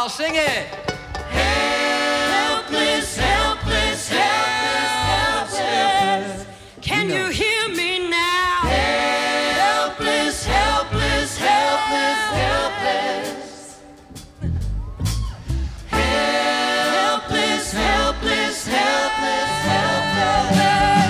y'all. Sing it. Helpless, helpless, helpless, helpless. Can you hear me now? Helpless, helpless, helpless, helpless. Helpless, helpless, helpless, helpless.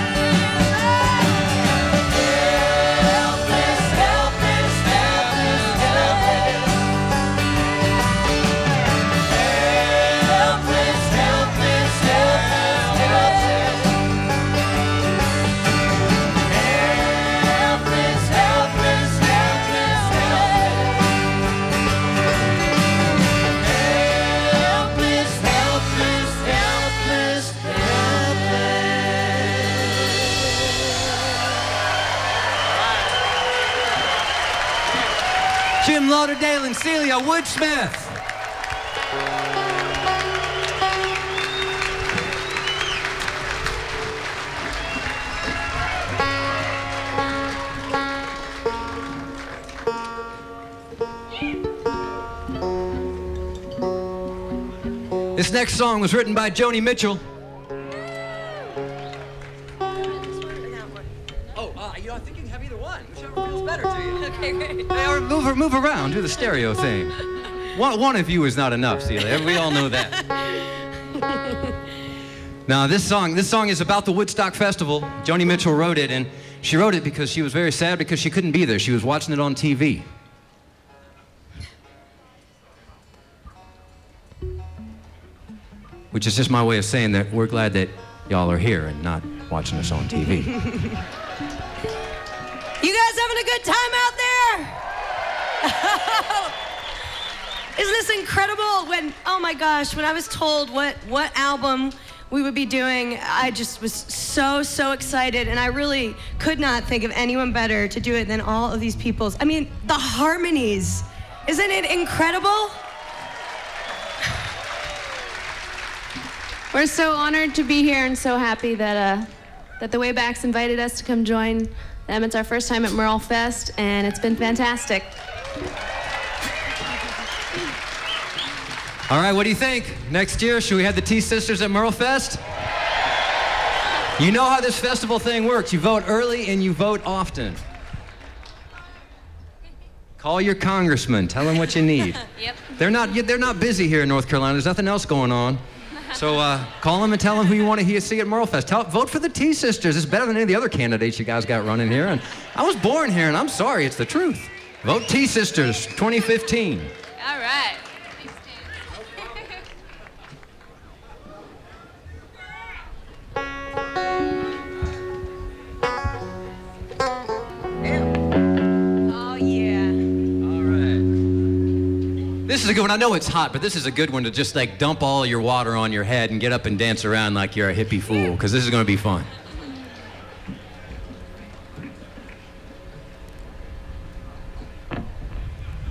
Jim Lauderdale and Celia Woodsmith. This next song was written by Joni Mitchell. I think you can have either one, whichever feels better to you. Okay, great. Hey, or move around, do the stereo thing. One of you is not enough, Celia. We all know that. Now, this song is about the Woodstock Festival. Joni Mitchell wrote it, and she wrote it because she was very sad because she couldn't be there. She was watching it on TV. Which is just my way of saying that we're glad that y'all are here and not watching us on TV. You guys having a good time out there? Isn't this incredible? Oh my gosh, when I was told what album we would be doing, I just was so excited, and I really could not think of anyone better to do it than all of these people's. I mean, the harmonies. Isn't it incredible? We're so honored to be here and so happy that the Waybacks invited us to come join them. It's our first time at Merle Fest, and it's been fantastic. All right, what do you think? Next year, should we have the T-Sisters at Merle Fest? You know how this festival thing works. You vote early and you vote often. Call your congressman. Tell him what you need. Yep. They're not busy here in North Carolina. There's nothing else going on. So call them and tell them who you want to see at Merle Fest. Vote for the T-Sisters. It's better than any of the other candidates you guys got running here. And I was born here, and I'm sorry, it's the truth. Vote T-Sisters 2015. All right. Oh, yeah. All right. This is a good one. I know it's hot, but this is a good one to just like dump all your water on your head and get up and dance around like you're a hippie fool, because this is going to be fun.